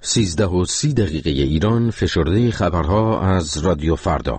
13:30 ایران. فشرده خبرها از رادیو فردا.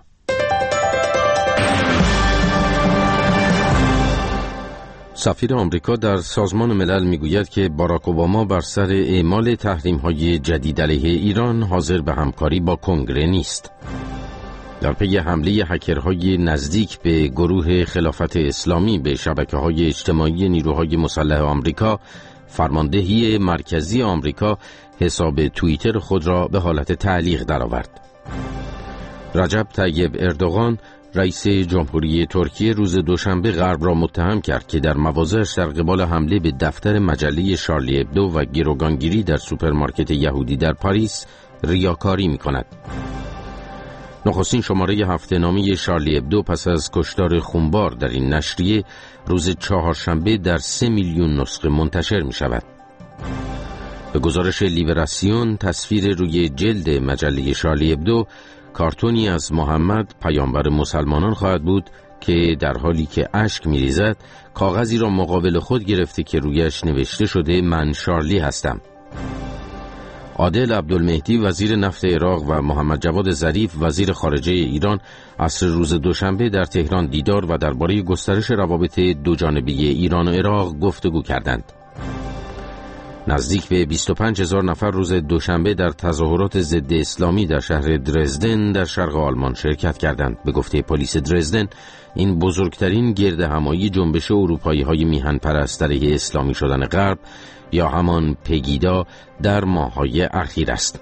سفیر آمریکا در سازمان ملل میگوید که باراک اوباما بر سر اعمال تحریم‌های جدید علیه ایران حاضر به همکاری با کنگره نیست. در پی حمله هکرهای نزدیک به گروه خلافت اسلامی به شبکه‌های اجتماعی نیروهای مسلح آمریکا، فرماندهی مرکزی آمریکا حساب توییتر خود را به حالت تعلیق درآورد. رجب طیب اردوغان رئیس جمهوری ترکیه روز دوشنبه غرب را متهم کرد که در مواضعش در قبال حمله به دفتر مجله شارلی ابدو و گروگانگیری در سوپرمارکت یهودی در پاریس ریاکاری می‌کند. نخستین شماره هفته‌نامه شارلی ابدو پس از کشتار خونبار در این نشریه روز چهارشنبه در 3 میلیون نسخه منتشر می‌شود. به گزارش لیبراسیون، تصویر روی جلد مجله شارلی ابدو کارتونی از محمد پیامبر مسلمانان خواهد بود که در حالی که اشک می‌ریزد کاغذی را مقابل خود گرفته که رویش نوشته شده من شارلی هستم. عادل عبدالمهدی وزیر نفت عراق و محمد جواد ظریف وزیر خارجه ایران عصر روز دوشنبه در تهران دیدار و درباره گسترش روابط دوجانبه ایران و عراق گفتگو کردند. نزدیک به 25,000 نفر روز دوشنبه در تظاهرات ضد اسلامی در شهر درزدن در شرق آلمان شرکت کردند. به گفته پلیس درزدن، این بزرگترین گردهمایی جنبش اروپایی‌های میهن پرست علیه اسلامی شدن غرب یا همان پگیدا در ماه‌های اخیر است.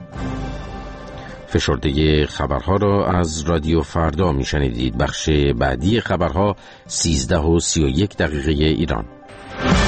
فشرده خبرها را از رادیو فردا میشنیدید. بخش بعدی خبرها 13:31 ایران.